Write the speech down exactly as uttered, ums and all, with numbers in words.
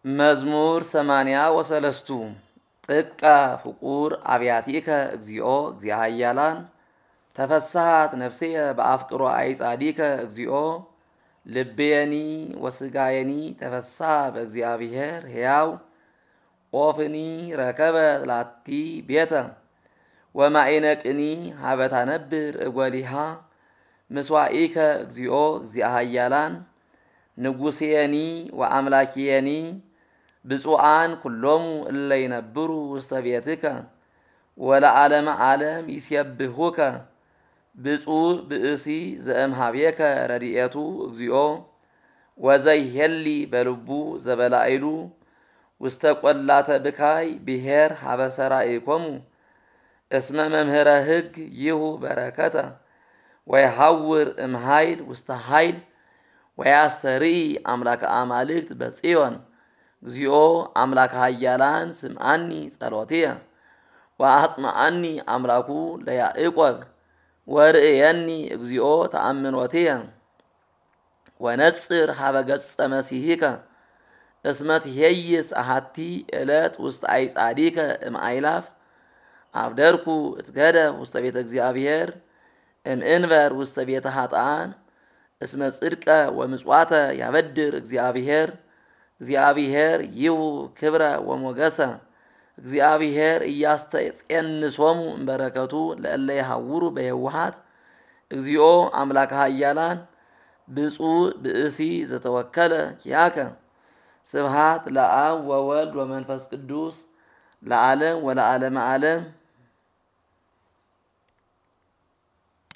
መዝሙር ሰማንያ ወሰለስቱ ጥቀ ፍቁር አብያቲከ እግዚኦ እግዚአ ኃያላን ተፈሳሃት ነፍስየ በአፍቅሮ አይጻዲከ እግዚኦ ልቤየኒ ወስጋየኒ ተፈሳሃ በእግዚአብሔር ሕያው ኦፍኒ ረከበ ላቲ ቤተ ወማኢነቅኒ ሀበታ ነብር እጐሊሃ ምስዋኢከ እግዚኦ እግዚአ ኃያላን ንጉሴየኒ ወአምላኪየኒ ብፁዓን ኩሎሙ እለ ይነብሩ ውስተ ቤትከ ወለዓለመ ዓለም ይሴብሑከ ብፁዕ ብእሲ ዘእምኀቤከ ረድኤቱ እግዚኦ ወዘይሄሊ በልቡ ዘበላዕሉ ውስተ ቈላተ ብካይ ብሔር ሀበ ሰራኢኮሙ እስመ መምህረ ሕግ ይሁ በረከተ ወይሐውር እምኃይል ውስተ ኃይል ወያስተርኢ አምላከ አማልክት በጽዮን እግዚኦ አምላከ ኃያላን ስምዓኒ ጸሎትየ ወአጽምዓኒ አምላኩ ለያዕቆብ ወርእየኒ እግዚኦ ተአምኖትየ ወነጽር ሀበ ገጸ መሲሕከ እስመ ትኄይስ አሐቲ ዕለት ውስተ አይጻዲከ እምአእላፍ አብደርኩ እትገደፍ ውስተ ቤተ እግዚአብሔር እምእንበር ውስተ ቤተ ኃጥኣን እስመ ጽድቀ ወምጽዋተ ያበድር እግዚአብሔር እግዚአብሔር ይሁ ክብረ ወሞገሰ እግዚአብሔር እያስተጼንሶሙ እምበረከቱ ለእለ ይሐውሩ በየውሃት እግዚኦ አምላከ ኃያላን ብፁዕ ብእሲ ዘተወከለ ኪያከ ስብሐት ለአብ ወወልድ ወመንፈስ ቅዱስ ለዓለም ወለዓለመ ዓለም